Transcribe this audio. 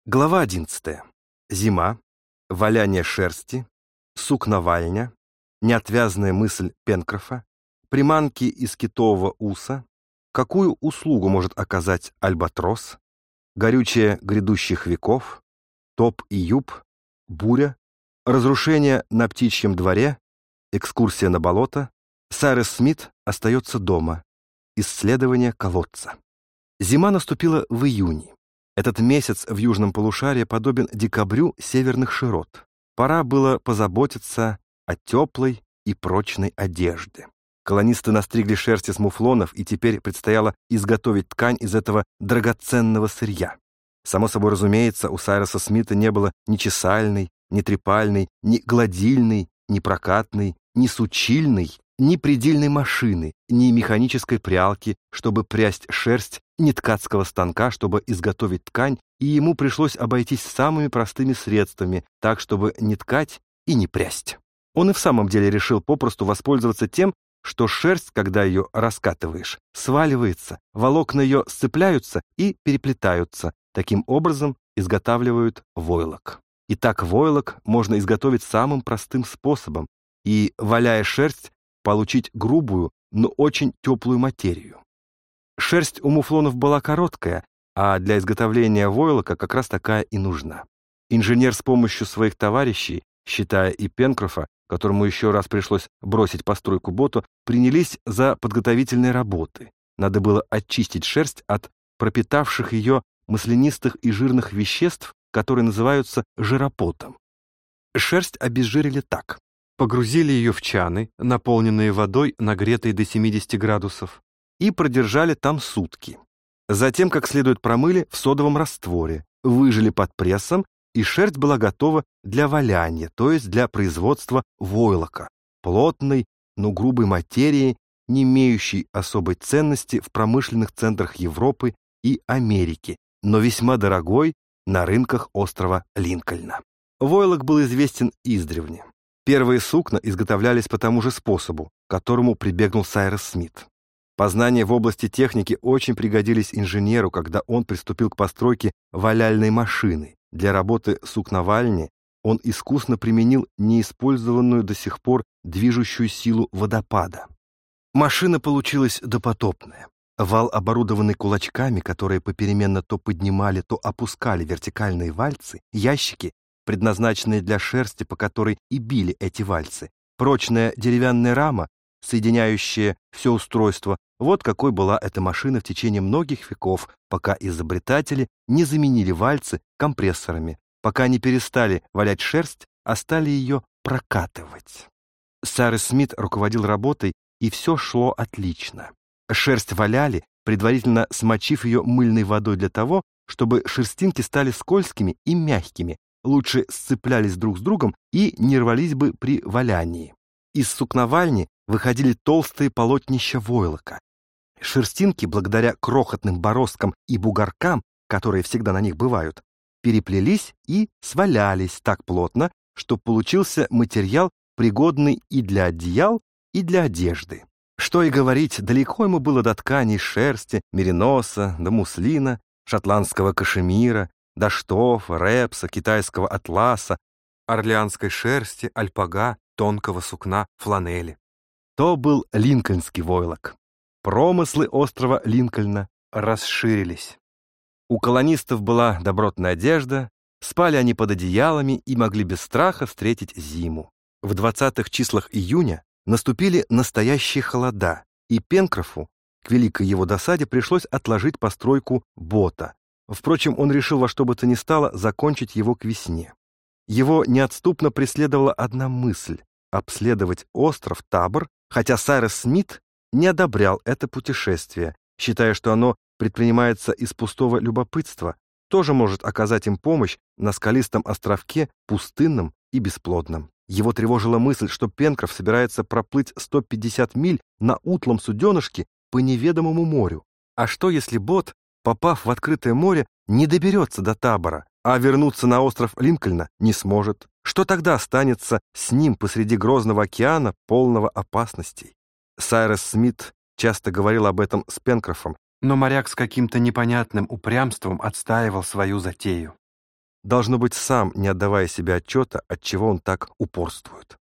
Глава 11. Зима, валяние шерсти, сукновальня, неотвязная мысль Пенкрофа, приманки из китового уса, какую услугу может оказать альбатрос, горючее грядущих веков, топ и юб, буря, разрушение на птичьем дворе, экскурсия на болото, Сайрус Смит остается дома, исследование колодца. Зима наступила в июне. Этот месяц в южном полушарии подобен декабрю северных широт. Пора было позаботиться о теплой и прочной одежде. Колонисты настригли шерсти с муфлонов, и теперь предстояло изготовить ткань из этого драгоценного сырья. Само собой разумеется, у Сайруса Смита не было ни чесальной, ни трепальной, ни гладильной, ни прокатной, ни сучильной, ни предельной машины, ни механической прялки, чтобы прясть шерсть, ни ткацкого станка, чтобы изготовить ткань, и ему пришлось обойтись самыми простыми средствами, так, чтобы не ткать и не прясть. Он и в самом деле решил попросту воспользоваться тем, что шерсть, когда ее раскатываешь, сваливается, волокна ее сцепляются и переплетаются. Таким образом изготавливают войлок. И так войлок можно изготовить самым простым способом и, валяя шерсть, получить грубую, но очень теплую материю. Шерсть у муфлонов была короткая, а для изготовления войлока как раз такая и нужна. Инженер с помощью своих товарищей, считая и Пенкрофа, которому еще раз пришлось бросить постройку боту, принялись за подготовительные работы. Надо было очистить шерсть от пропитавших ее маслянистых и жирных веществ, которые называются жиропотом. Шерсть обезжирили так. Погрузили ее в чаны, наполненные водой, нагретой до 70 градусов, и продержали там сутки. Затем, как следует, промыли в содовом растворе, выжали под прессом, и шерсть была готова для валяния, то есть для производства войлока, плотной, но грубой материи, не имеющей особой ценности в промышленных центрах Европы и Америки, но весьма дорогой на рынках острова Линкольна. Войлок был известен издревле. Первые сукна изготовлялись по тому же способу, к которому прибегнул Сайрус Смит. Познания в области техники очень пригодились инженеру, когда он приступил к постройке валяльной машины. Для работы сукновальни он искусно применил неиспользованную до сих пор движущую силу водопада. Машина получилась допотопная. Вал, оборудованный кулачками, которые попеременно то поднимали, то опускали вертикальные вальцы, ящики, предназначенные для шерсти, по которой и били эти вальцы, прочная деревянная рама, соединяющая все устройство. Вот какой была эта машина в течение многих веков, пока изобретатели не заменили вальцы компрессорами, пока не перестали валять шерсть, а стали ее прокатывать. Сайрус Смит руководил работой, и все шло отлично. Шерсть валяли, предварительно смочив ее мыльной водой для того, чтобы шерстинки стали скользкими и мягкими, лучше сцеплялись друг с другом и не рвались бы при валянии. Из сукновальни выходили толстые полотнища войлока. Шерстинки, благодаря крохотным бороздкам и бугоркам, которые всегда на них бывают, переплелись и свалялись так плотно, что получился материал, пригодный и для одеял, и для одежды. Что и говорить, далеко ему было до тканей шерсти, мериноса, до муслина, шотландского кашемира, до штофа, репса, китайского атласа, орлеанской шерсти, альпага, тонкого сукна, фланели. То был линкольнский войлок. Промыслы острова Линкольна расширились. У колонистов была добротная одежда, спали они под одеялами и могли без страха встретить зиму. В 20-х числах июня наступили настоящие холода, и Пенкрофу, к великой его досаде, пришлось отложить постройку бота. Впрочем, он решил во что бы то ни стало закончить его к весне. Его неотступно преследовала одна мысль — обследовать остров Табор, хотя Сайрус Смит не одобрял это путешествие, считая, что оно предпринимается из пустого любопытства, тоже может оказать им помощь на скалистом островке, пустынном и бесплодном. Его тревожила мысль, что Пенкроф собирается проплыть 150 миль на утлом суденышке по неведомому морю. А что, если бот, попав в открытое море, не доберется до Табора, а вернуться на остров Линкольна не сможет? Что тогда останется с ним посреди грозного океана, полного опасностей? Сайрус Смит часто говорил об этом с Пенкрофом, но моряк с каким-то непонятным упрямством отстаивал свою затею. должно быть, сам не отдавая себе отчета, от чего он так упорствует.